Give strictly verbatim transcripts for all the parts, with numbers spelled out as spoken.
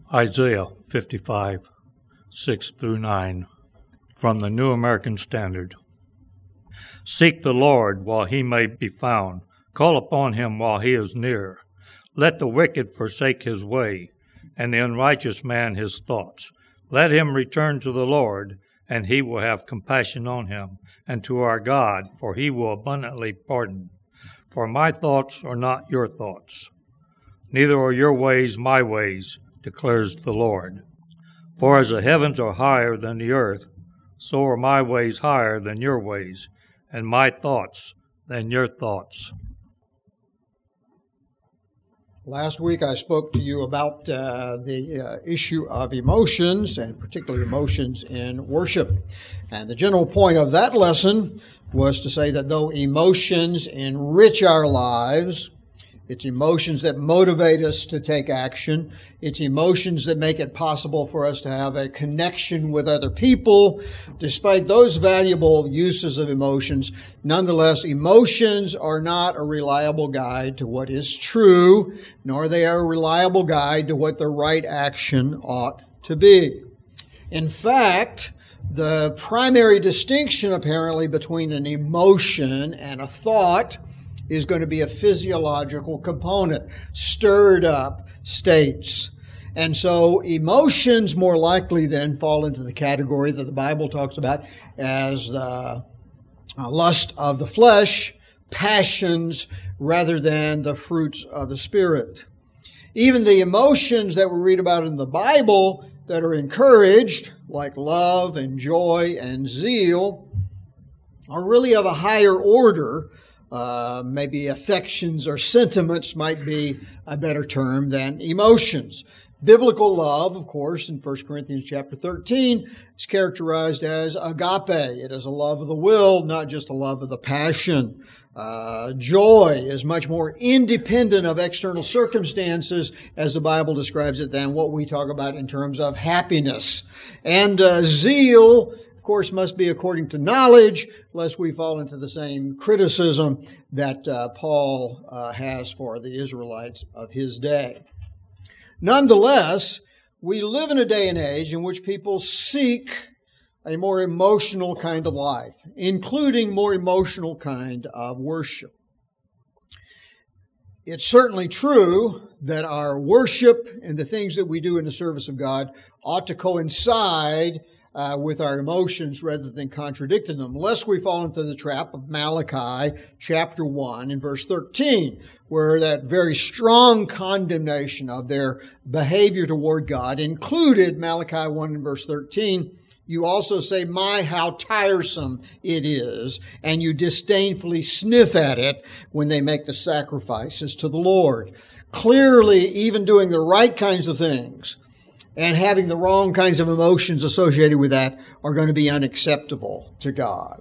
Isaiah fifty-five, six through nine, from the New American Standard. Seek the Lord while he may be found. Call upon him while he is near. Let the wicked forsake his way, and the unrighteous man his thoughts. Let him return to the Lord, and he will have compassion on him, and to our God, for he will abundantly pardon. For my thoughts are not your thoughts, neither are your ways my ways, declares the Lord. For as the heavens are higher than the earth, so are my ways higher than your ways, and my thoughts than your thoughts. Last week I spoke to you about uh, the uh, issue of emotions, and particularly emotions in worship. And the general point of that lesson was to say that though emotions enrich our lives, it's emotions that motivate us to take action. It's emotions that make it possible for us to have a connection with other people. Despite those valuable uses of emotions, nonetheless, emotions are not a reliable guide to what is true, nor they are a reliable guide to what the right action ought to be. In fact, the primary distinction apparently between an emotion and a thought is going to be a physiological component, stirred up states. And so emotions more likely then fall into the category that the Bible talks about as the lust of the flesh, passions, rather than the fruits of the Spirit. Even the emotions that we read about in the Bible that are encouraged, like love and joy and zeal, are really of a higher order. Uh, maybe affections or sentiments might be a better term than emotions. Biblical love, of course, in First Corinthians chapter thirteen, is characterized as agape. It is a love of the will, not just a love of the passion. Uh, joy is much more independent of external circumstances, as the Bible describes it, than what we talk about in terms of happiness. And uh, zeal, of course, must be according to knowledge, lest we fall into the same criticism that uh, Paul uh, has for the Israelites of his day. Nonetheless, we live in a day and age in which people seek a more emotional kind of life, including more emotional kind of worship. It's certainly true that our worship and the things that we do in the service of God ought to coincide Uh, with our emotions rather than contradicting them, lest we fall into the trap of Malachi chapter one and verse thirteen, where that very strong condemnation of their behavior toward God included Malachi one and verse thirteen. You also say, my, how tiresome it is, and you disdainfully sniff at it when they make the sacrifices to the Lord. Clearly, even doing the right kinds of things and having the wrong kinds of emotions associated with that are going to be unacceptable to God.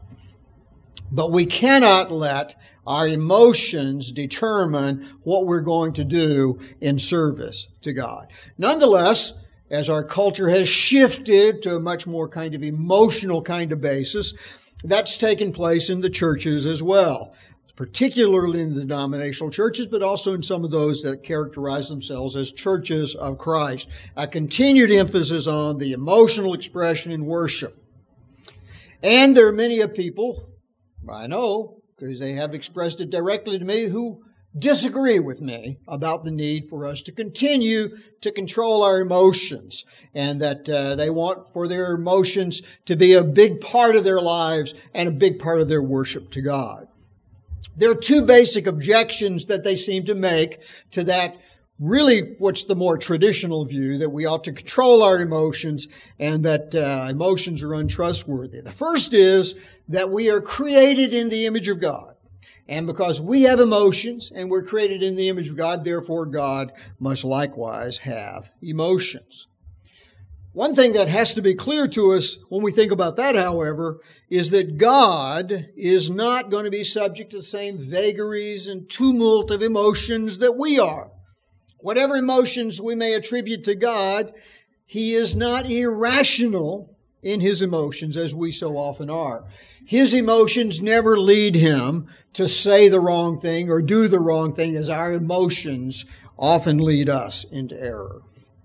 But we cannot let our emotions determine what we're going to do in service to God. Nonetheless, as our culture has shifted to a much more kind of emotional kind of basis, that's taken place in the churches as well, particularly in the denominational churches, but also in some of those that characterize themselves as churches of Christ. A continued emphasis on the emotional expression in worship. And there are many of people, I know, because they have expressed it directly to me, who disagree with me about the need for us to continue to control our emotions, and that uh, they want for their emotions to be a big part of their lives and a big part of their worship to God. There are two basic objections that they seem to make to that, really what's the more traditional view, that we ought to control our emotions and that uh, emotions are untrustworthy. The first is that we are created in the image of God. And because we have emotions and we're created in the image of God, therefore God must likewise have emotions. One thing that has to be clear to us when we think about that, however, is that God is not going to be subject to the same vagaries and tumult of emotions that we are. Whatever emotions we may attribute to God, He is not irrational in His emotions as we so often are. His emotions never lead Him to say the wrong thing or do the wrong thing, as our emotions often lead us into error.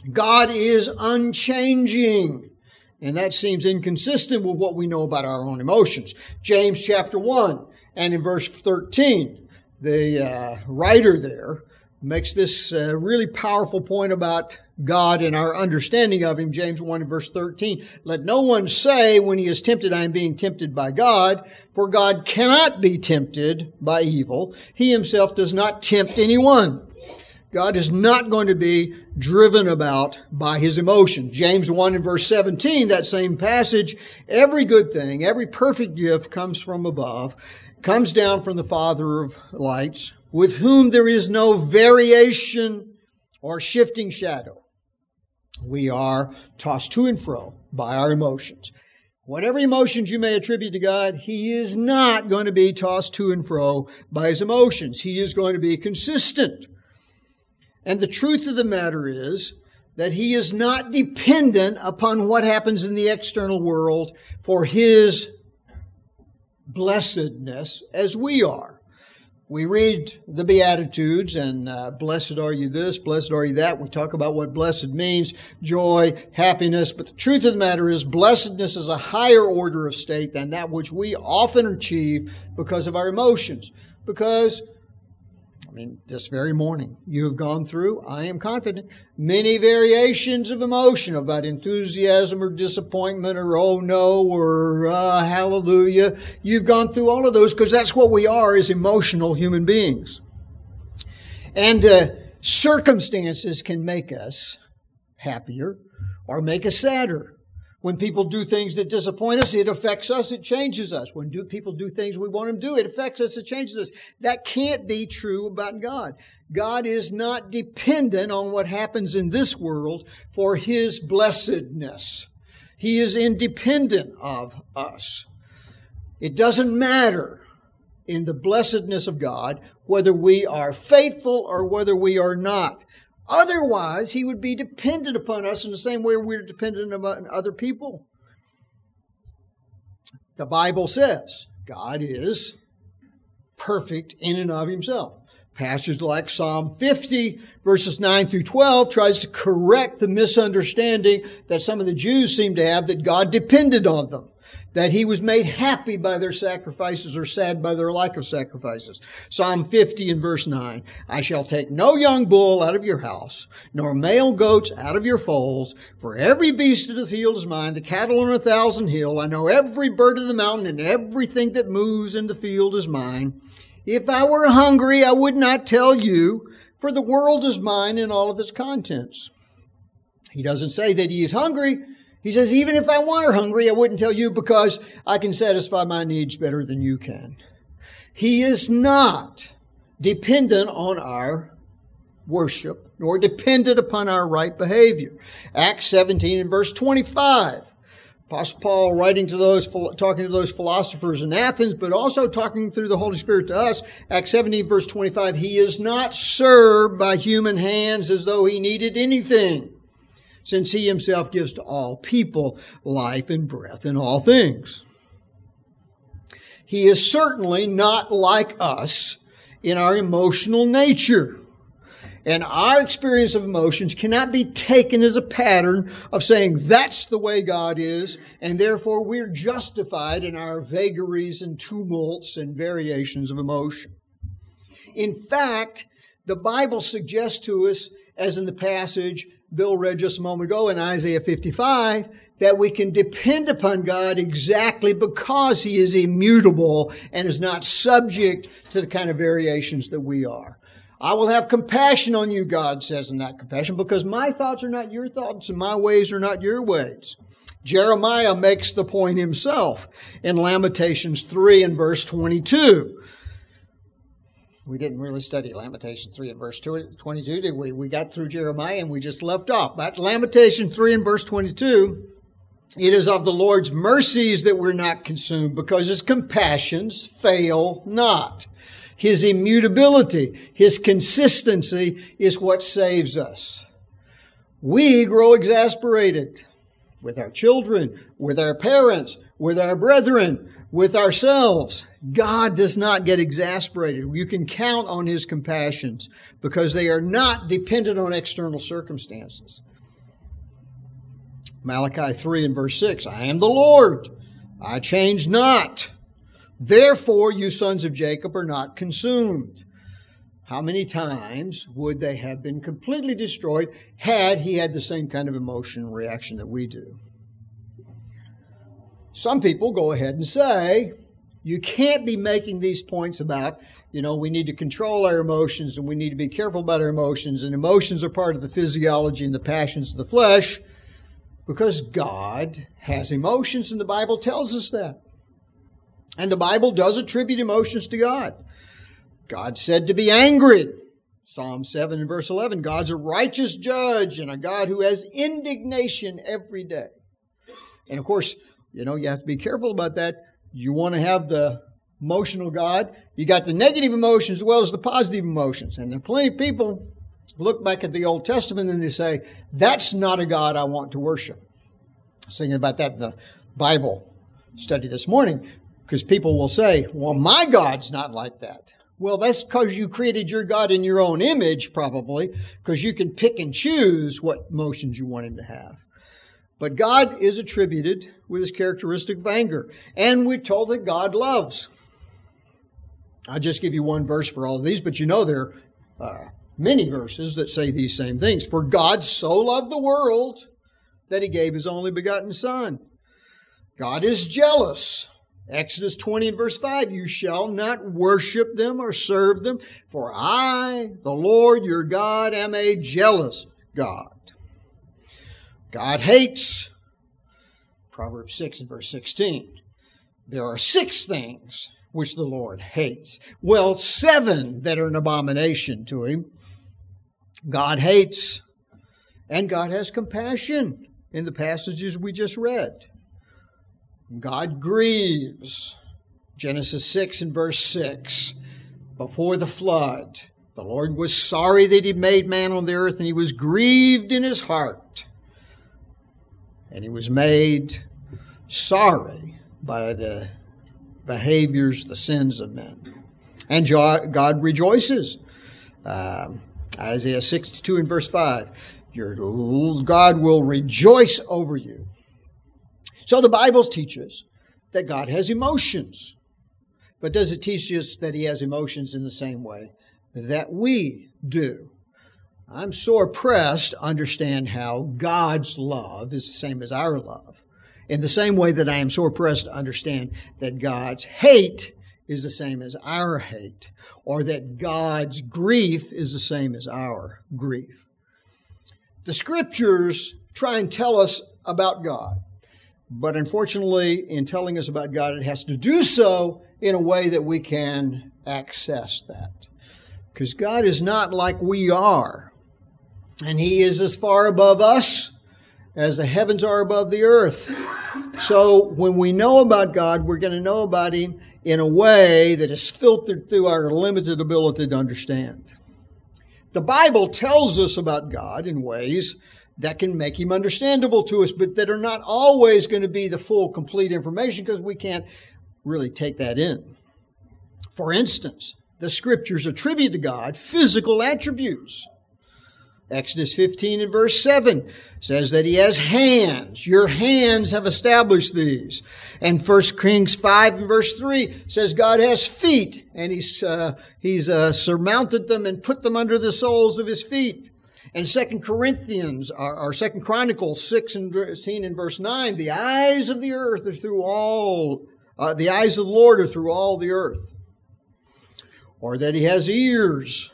God is unchanging. And that seems inconsistent with what we know about our own emotions. James chapter one and in verse thirteen, the uh, writer there makes this uh, really powerful point about God and our understanding of Him. James one and verse thirteen, let no one say when he is tempted, I am being tempted by God, for God cannot be tempted by evil. He Himself does not tempt anyone. God is not going to be driven about by His emotions. James one and verse seventeen, that same passage, every good thing, every perfect gift comes from above, comes down from the Father of lights, with whom there is no variation or shifting shadow. We are tossed to and fro by our emotions. Whatever emotions you may attribute to God, He is not going to be tossed to and fro by His emotions. He is going to be consistent. And the truth of the matter is that He is not dependent upon what happens in the external world for His blessedness as we are. We read the Beatitudes and uh, blessed are you this, blessed are you that. We talk about what blessed means, joy, happiness. But the truth of the matter is blessedness is a higher order of state than that which we often achieve because of our emotions. Because I mean, this very morning, you have gone through, I am confident, many variations of emotion about enthusiasm or disappointment or oh no or uh, hallelujah. You've gone through all of those because that's what we are as emotional human beings. And uh, circumstances can make us happier or make us sadder. When people do things that disappoint us, it affects us, it changes us. When do people do things we want them to do, it affects us, it changes us. That can't be true about God. God is not dependent on what happens in this world for His blessedness. He is independent of us. It doesn't matter in the blessedness of God whether we are faithful or whether we are not. Otherwise, He would be dependent upon us in the same way we're dependent upon other people. The Bible says God is perfect in and of Himself. Passages like Psalm fifty, verses nine through twelve, tries to correct the misunderstanding that some of the Jews seem to have that God depended on them, that He was made happy by their sacrifices or sad by their lack of sacrifices. Psalm fifty and verse nine, I shall take no young bull out of your house, nor male goats out of your folds, for every beast of the field is mine, the cattle on a thousand hill. I know every bird of the mountain and everything that moves in the field is mine. If I were hungry, I would not tell you, for the world is mine and all of its contents. He doesn't say that He is hungry. He says, even if I were hungry, I wouldn't tell you because I can satisfy my needs better than you can. He is not dependent on our worship, nor dependent upon our right behavior. Acts seventeen and verse twenty-five. Apostle Paul writing to those, talking to those philosophers in Athens, but also talking through the Holy Spirit to us. Acts seventeen verse twenty-five, He is not served by human hands as though He needed anything, since He Himself gives to all people life and breath in all things. He is certainly not like us in our emotional nature. And our experience of emotions cannot be taken as a pattern of saying that's the way God is, and therefore we're justified in our vagaries and tumults and variations of emotion. In fact, the Bible suggests to us, as in the passage Bill read just a moment ago in Isaiah fifty-five, that we can depend upon God exactly because He is immutable and is not subject to the kind of variations that we are. I will have compassion on you, God says in that compassion, because my thoughts are not your thoughts and my ways are not your ways. Jeremiah makes the point himself in Lamentations three and verse twenty-two. We didn't really study Lamentations three and verse twenty-two, did we? We got through Jeremiah and we just left off. But Lamentations three and verse twenty-two, it is of the Lord's mercies that we're not consumed, because His compassions fail not. His immutability, His consistency is what saves us. We grow exasperated with our children, with our parents, with our brethren, with ourselves. God does not get exasperated. You can count on His compassions because they are not dependent on external circumstances. Malachi three and verse six, I am the Lord, I change not. Therefore, you sons of Jacob are not consumed. How many times would they have been completely destroyed had he had the same kind of emotional reaction that we do? Some people go ahead and say, you can't be making these points about, you know, we need to control our emotions and we need to be careful about our emotions, and emotions are part of the physiology and the passions of the flesh, because God has emotions and the Bible tells us that. And the Bible does attribute emotions to God. God's said to be angry. Psalm seven and verse eleven, God's a righteous judge and a God who has indignation every day. And of course, you know, you have to be careful about that. You want to have the emotional God. You got the negative emotions as well as the positive emotions. And there are plenty of people look back at the Old Testament and they say, that's not a God I want to worship. I was thinking about that in the Bible study this morning, because people will say, well, my God's not like that. Well, that's because you created your God in your own image, probably, because you can pick and choose what emotions you want him to have. But God is attributed with his characteristic of anger. And we're told that God loves. I'll just give you one verse for all of these, but you know there are uh, many verses that say these same things. For God so loved the world that he gave his only begotten Son. God is jealous. Exodus twenty and verse five, you shall not worship them or serve them, for I, the Lord your God, am a jealous God. God hates. Proverbs six and verse sixteen. There are six things which the Lord hates. Well, seven that are an abomination to him. God hates, and God has compassion in the passages we just read. God grieves. Genesis six and verse six. Before the flood, the Lord was sorry that he made man on the earth, and he was grieved in his heart. And he was made sorry by the behaviors, the sins of men. And God rejoices. Um, Isaiah sixty-two and verse five. Your God will rejoice over you. So the Bible teaches that God has emotions. But does it teach us that he has emotions in the same way that we do? I'm sore pressed to understand how God's love is the same as our love. In the same way that I am sore pressed to understand that God's hate is the same as our hate, or that God's grief is the same as our grief. The Scriptures try and tell us about God. But unfortunately, in telling us about God, it has to do so in a way that we can access that. Because God is not like we are. And he is as far above us as the heavens are above the earth. So when we know about God, we're going to know about him in a way that is filtered through our limited ability to understand. The Bible tells us about God in ways that can make him understandable to us, but that are not always going to be the full, complete information, because we can't really take that in. For instance, the Scriptures attribute to God physical attributes. Exodus fifteen and verse seven says that he has hands. Your hands have established these. And First Kings five and verse three says God has feet, and he's, uh, he's uh, surmounted them and put them under the soles of his feet. And Second Corinthians, or, or Second Chronicles six and thirteen and verse nine, the eyes of the earth are through all, uh, the eyes of the Lord are through all the earth. Or that he has ears.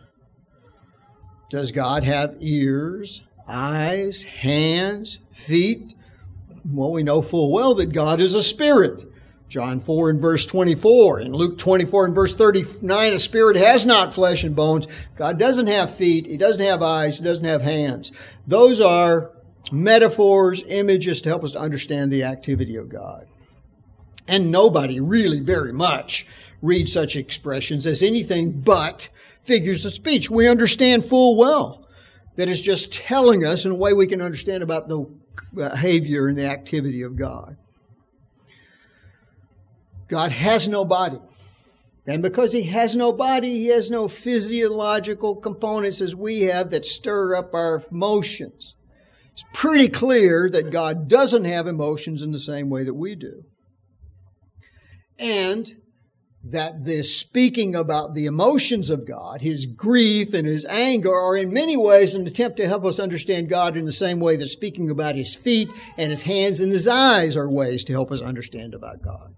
Does God have ears, eyes, hands, feet? Well, we know full well that God is a spirit. John four and verse twenty-four. In Luke twenty-four and verse thirty-nine, a spirit has not flesh and bones. God doesn't have feet. He doesn't have eyes. He doesn't have hands. Those are metaphors, images to help us to understand the activity of God. And nobody really very much reads such expressions as anything but figures of speech. We understand full well that it's just telling us in a way we can understand about the behavior and the activity of God. God has no body. And because he has no body, he has no physiological components as we have that stir up our emotions. It's pretty clear that God doesn't have emotions in the same way that we do. And that this speaking about the emotions of God, His grief and His anger, are in many ways an attempt to help us understand God in the same way that speaking about His feet and His hands and His eyes are ways to help us understand about God.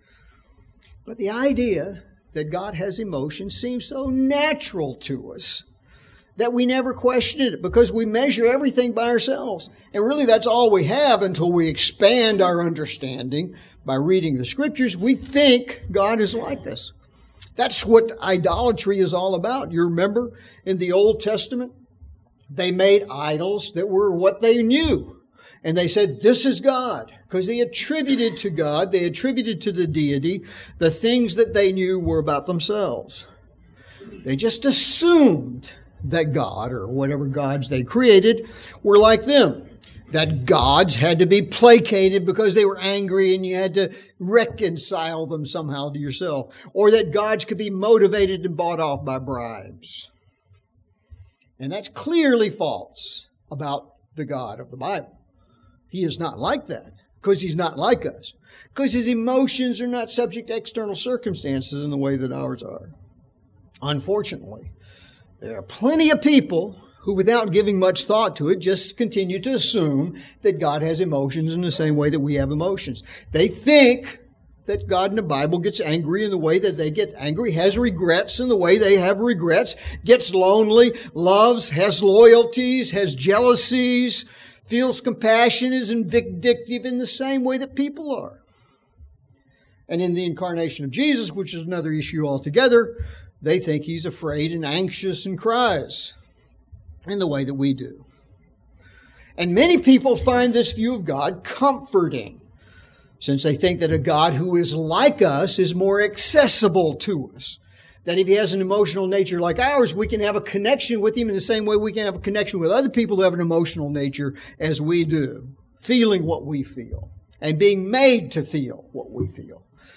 But the idea that God has emotions seems so natural to us that we never question it because we measure everything by ourselves. And really that's all we have until we expand our understanding by reading the Scriptures. We think God is like us. That's what idolatry is all about. You remember in the Old Testament, they made idols that were what they knew. And they said, this is God. Because they attributed to God, they attributed to the deity, the things that they knew were about themselves. They just assumed that God, or whatever gods they created, were like them. That gods had to be placated because they were angry and you had to reconcile them somehow to yourself. Or that gods could be motivated and bought off by bribes. And that's clearly false about the God of the Bible. He is not like that because He's not like us. Because His emotions are not subject to external circumstances in the way that ours are. Unfortunately, there are plenty of people who, without giving much thought to it, just continue to assume that God has emotions in the same way that we have emotions. They think that God in the Bible gets angry in the way that they get angry, has regrets in the way they have regrets, gets lonely, loves, has loyalties, has jealousies, feels compassion, is vindictive in the same way that people are. And in the incarnation of Jesus, which is another issue altogether, they think He's afraid and anxious and cries in the way that we do. And many people find this view of God comforting, since they think that a God who is like us is more accessible to us. That if He has an emotional nature like ours, we can have a connection with Him in the same way we can have a connection with other people who have an emotional nature as we do, feeling what we feel and being made to feel what we feel.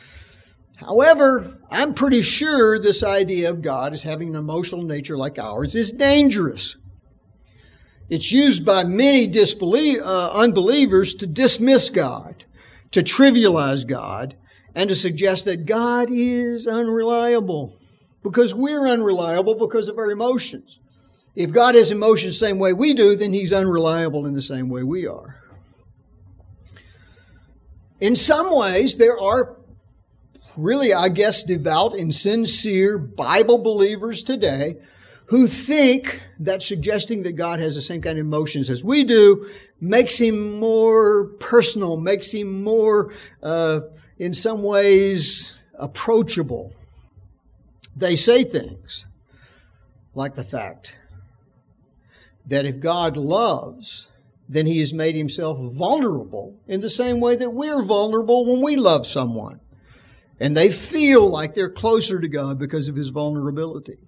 However, I'm pretty sure this idea of God as having an emotional nature like ours is dangerous. It's used by many disbelie- uh, unbelievers to dismiss God, to trivialize God, and to suggest that God is unreliable because we're unreliable because of our emotions. If God has emotions the same way we do, then He's unreliable in the same way we are. In some ways, there are really, I guess, devout and sincere Bible believers today who think that suggesting that God has the same kind of emotions as we do makes Him more personal, makes Him more, uh, in some ways, approachable. They say things like the fact that if God loves, then He has made Himself vulnerable in the same way that we're vulnerable when we love someone. And they feel like they're closer to God because of His vulnerability.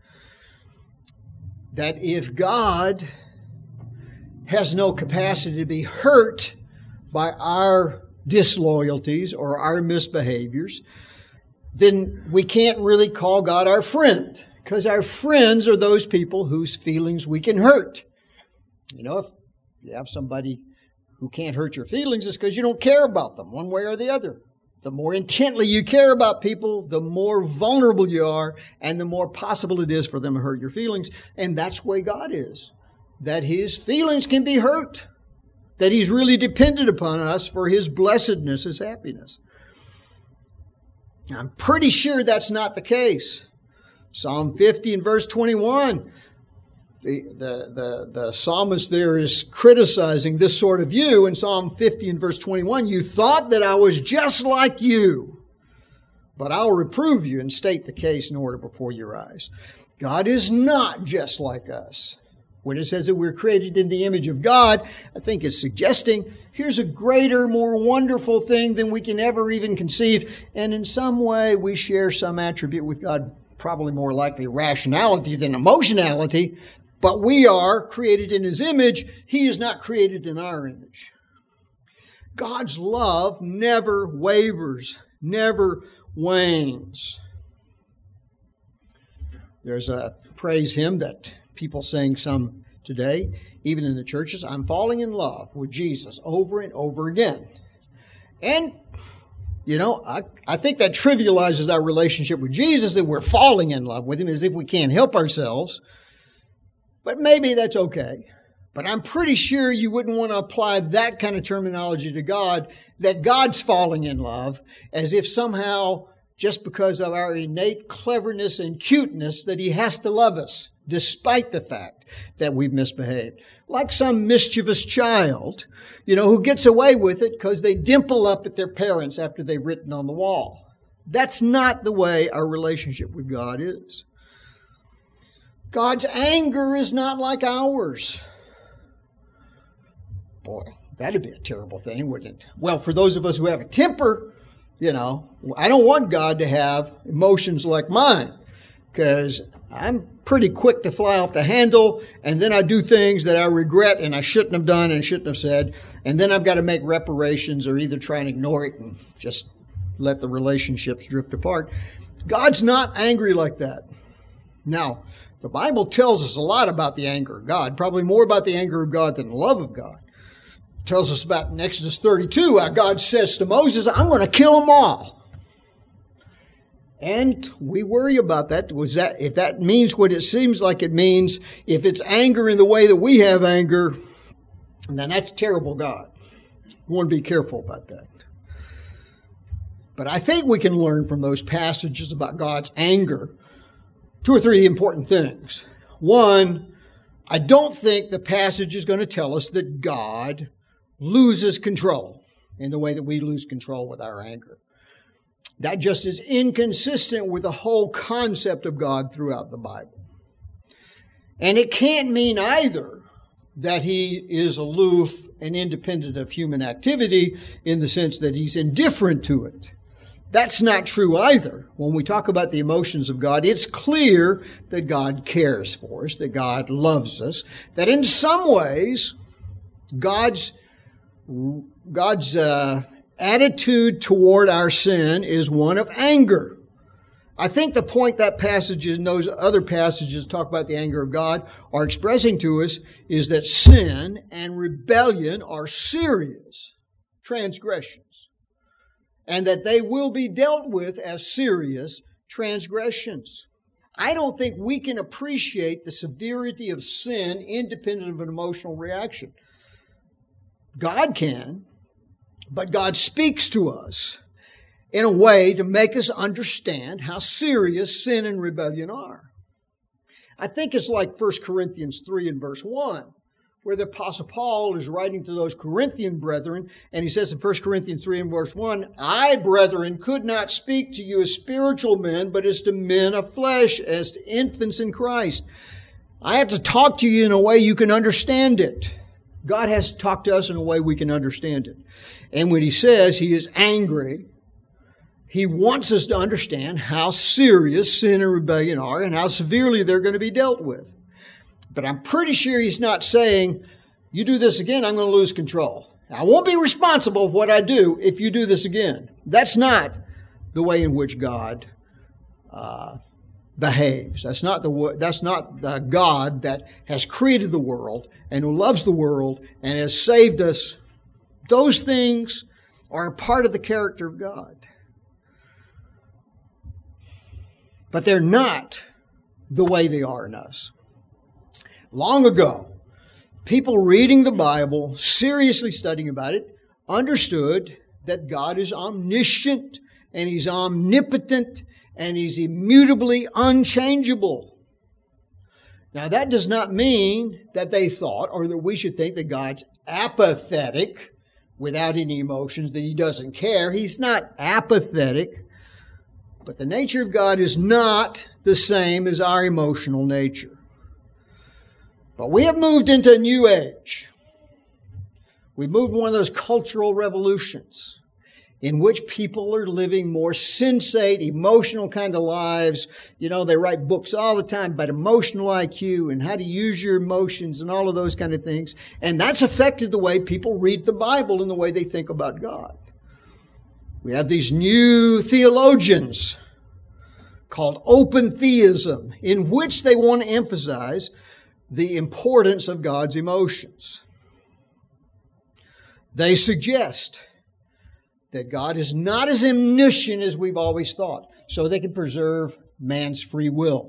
That if God has no capacity to be hurt by our disloyalties or our misbehaviors, then we can't really call God our friend, because our friends are those people whose feelings we can hurt. You know, if you have somebody who can't hurt your feelings, it's because you don't care about them one way or the other. The more intently you care about people, the more vulnerable you are, and the more possible it is for them to hurt your feelings. And that's the way God is. That His feelings can be hurt. That He's really dependent upon us for His blessedness, His happiness. I'm pretty sure that's not the case. Psalm fifty and verse twenty-one. The, the, the, the psalmist there is criticizing this sort of view in Psalm fifty and verse twenty-one. You thought that I was just like you, but I'll reprove you and state the case in order before your eyes. God is not just like us. When it says that we're created in the image of God, I think it's suggesting here's a greater, more wonderful thing than we can ever even conceive. And in some way, we share some attribute with God, probably more likely rationality than emotionality. But we are created in His image. He is not created in our image. God's love never wavers, never wanes. There's a praise hymn that people sing some today, even in the churches. I'm falling in love with Jesus over and over again. And, you know, I, I think that trivializes our relationship with Jesus, that we're falling in love with him as if we can't help ourselves. But maybe that's okay. But I'm pretty sure you wouldn't want to apply that kind of terminology to God, that God's falling in love, as if somehow, just because of our innate cleverness and cuteness, that he has to love us, despite the fact that we've misbehaved. Like some mischievous child, you know, who gets away with it because they dimple up at their parents after they've written on the wall. That's not the way our relationship with God is. God's anger is not like ours. Boy, that'd be a terrible thing, wouldn't it? Well, for those of us who have a temper, you know, I don't want God to have emotions like mine, because I'm pretty quick to fly off the handle, and then I do things that I regret and I shouldn't have done and shouldn't have said, and then I've got to make reparations or either try and ignore it and just let the relationships drift apart. God's not angry like that. Now, the Bible tells us a lot about the anger of God, probably more about the anger of God than the love of God. It tells us about in Exodus thirty-two how God says to Moses, I'm going to kill them all. And we worry about that. Was that if that means what it seems like it means, if it's anger in the way that we have anger, then that's terrible God. We want to be careful about that. But I think we can learn from those passages about God's anger two or three important things. One, I don't think the passage is going to tell us that God loses control in the way that we lose control with our anger. That just is inconsistent with the whole concept of God throughout the Bible. And it can't mean either that he is aloof and independent of human activity in the sense that he's indifferent to it. That's not true either. When we talk about the emotions of God, it's clear that God cares for us, that God loves us, that in some ways, God's, God's uh, attitude toward our sin is one of anger. I think the point that passage and those other passages talk about the anger of God are expressing to us is that sin and rebellion are serious transgressions, and that they will be dealt with as serious transgressions. I don't think we can appreciate the severity of sin independent of an emotional reaction. God can, but God speaks to us in a way to make us understand how serious sin and rebellion are. I think it's like First Corinthians three and verse one, where the Apostle Paul is writing to those Corinthian brethren, and he says in First Corinthians three and verse one, I, brethren, could not speak to you as spiritual men, but as to men of flesh, as to infants in Christ. I have to talk to you in a way you can understand it. God has to talk to us in a way we can understand it. And when he says he is angry, he wants us to understand how serious sin and rebellion are and how severely they're going to be dealt with. But I'm pretty sure he's not saying, you do this again, I'm going to lose control. I won't be responsible for what I do if you do this again. That's not the way in which God uh, behaves. That's not the that's not the God that has created the world and who loves the world and has saved us. Those things are a part of the character of God. But they're not the way they are in us. Long ago, people reading the Bible, seriously studying about it, understood that God is omniscient and he's omnipotent and he's immutably unchangeable. Now, that does not mean that they thought or that we should think that God's apathetic without any emotions, that he doesn't care. He's not apathetic. But the nature of God is not the same as our emotional nature. But we have moved into a new age. We've moved one of those cultural revolutions in which people are living more sensate, emotional kind of lives. You know, they write books all the time about emotional I Q and how to use your emotions and all of those kind of things. And that's affected the way people read the Bible and the way they think about God. We have these new theologians called open theism, in which they want to emphasize the importance of God's emotions. They suggest that God is not as omniscient as we've always thought, so they can preserve man's free will.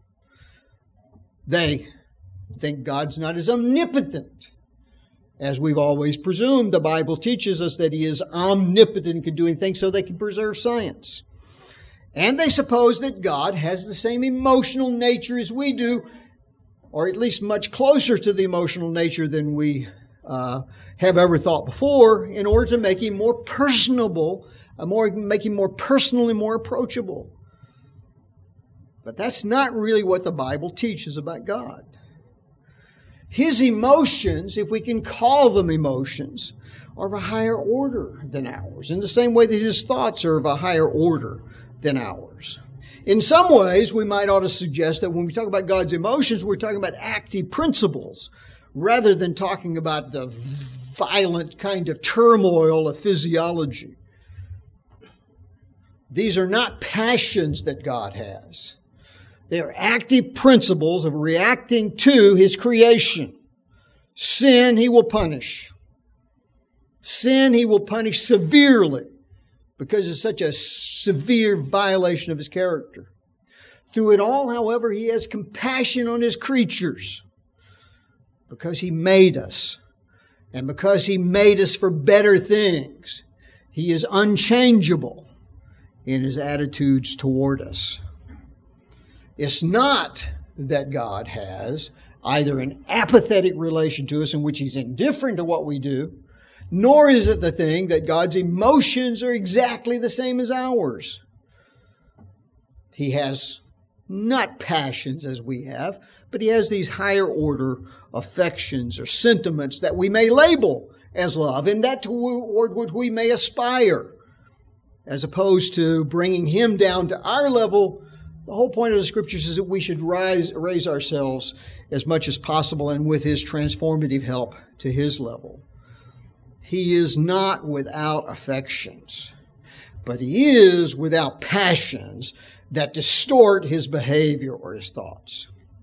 They think God's not as omnipotent as we've always presumed. The Bible teaches us that He is omnipotent in doing things so they can preserve science. And they suppose that God has the same emotional nature as we do, or at least much closer to the emotional nature than we uh, have ever thought before, in order to make Him more personable, uh, more, make Him more personally more approachable. But that's not really what the Bible teaches about God. His emotions, if we can call them emotions, are of a higher order than ours, in the same way that His thoughts are of a higher order than ours. In some ways, we might ought to suggest that when we talk about God's emotions, we're talking about active principles, rather than talking about the violent kind of turmoil of physiology. These are not passions that God has. They are active principles of reacting to His creation. Sin He will punish. Sin He will punish severely because it's such a severe violation of His character. Through it all, however, He has compassion on His creatures because He made us. And because He made us for better things, He is unchangeable in His attitudes toward us. It's not that God has either an apathetic relation to us in which He's indifferent to what we do, nor is it the thing that God's emotions are exactly the same as ours. He has not passions as we have, but He has these higher order affections or sentiments that we may label as love, and that toward which we may aspire, as opposed to bringing Him down to our level. The whole point of the Scriptures is that we should rise, raise ourselves as much as possible and with His transformative help to His level. He is not without affections, but He is without passions that distort His behavior or His thoughts.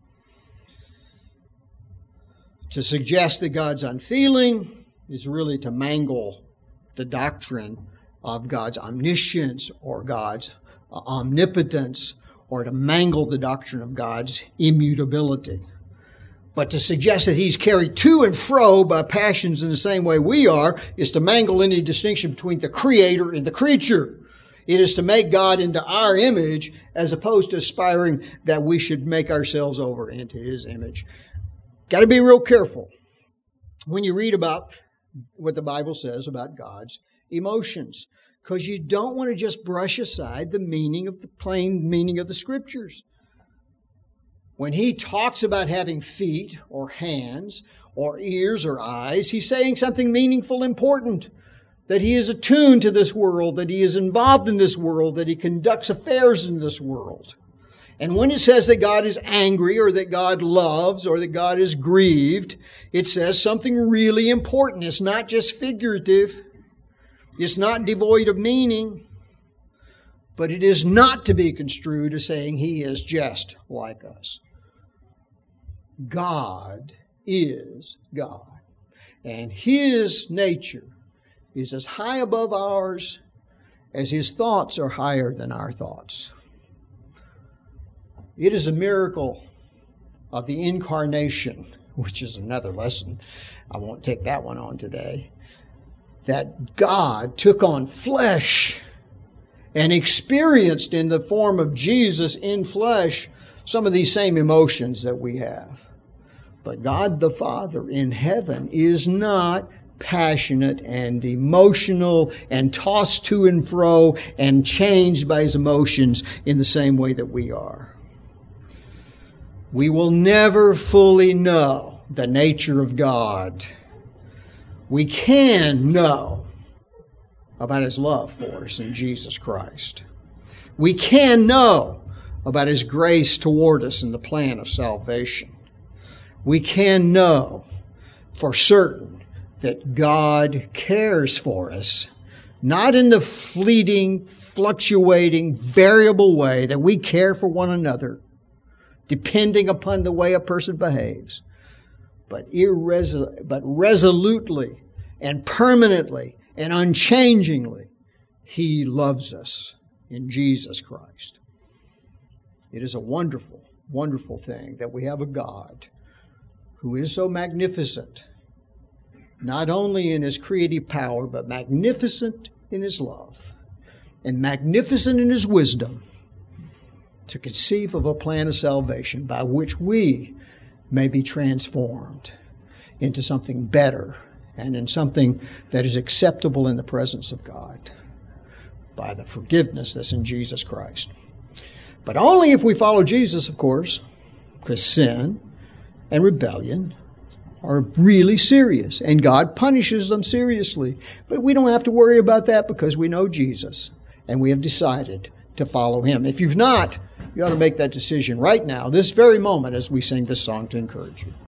To suggest that God's unfeeling is really to mangle the doctrine of God's omniscience or God's omnipotence, or to mangle the doctrine of God's immutability. But to suggest that He's carried to and fro by passions in the same way we are is to mangle any distinction between the Creator and the creature. It is to make God into our image as opposed to aspiring that we should make ourselves over into His image. Got to be real careful when you read about what the Bible says about God's emotions, because you don't want to just brush aside the meaning of the plain meaning of the Scriptures. When He talks about having feet or hands or ears or eyes, He's saying something meaningful, important, that He is attuned to this world, that He is involved in this world, that He conducts affairs in this world. And when it says that God is angry or that God loves or that God is grieved, it says something really important. It's not just figurative. It's not devoid of meaning, but it is not to be construed as saying He is just like us. God is God, and His nature is as high above ours as His thoughts are higher than our thoughts. It is a miracle of the incarnation, which is another lesson. I won't take that one on today. That God took on flesh and experienced in the form of Jesus in flesh some of these same emotions that we have. But God the Father in heaven is not passionate and emotional and tossed to and fro and changed by His emotions in the same way that we are. We will never fully know the nature of God. We can know about His love for us in Jesus Christ. We can know about His grace toward us in the plan of salvation. We can know for certain that God cares for us, not in the fleeting, fluctuating, variable way that we care for one another. depending upon the way a person behaves, but, irresol- but resolutely and permanently and unchangingly, He loves us in Jesus Christ. It is a wonderful, wonderful thing that we have a God who is so magnificent, not only in His creative power, but magnificent in His love and magnificent in His wisdom to conceive of a plan of salvation by which we may be transformed into something better and in something that is acceptable in the presence of God by the forgiveness that's in Jesus Christ. But only if we follow Jesus, of course, because sin and rebellion are really serious, and God punishes them seriously. But we don't have to worry about that because we know Jesus, and we have decided to follow Him. If you've not, you ought to make that decision right now, this very moment, as we sing this song to encourage you.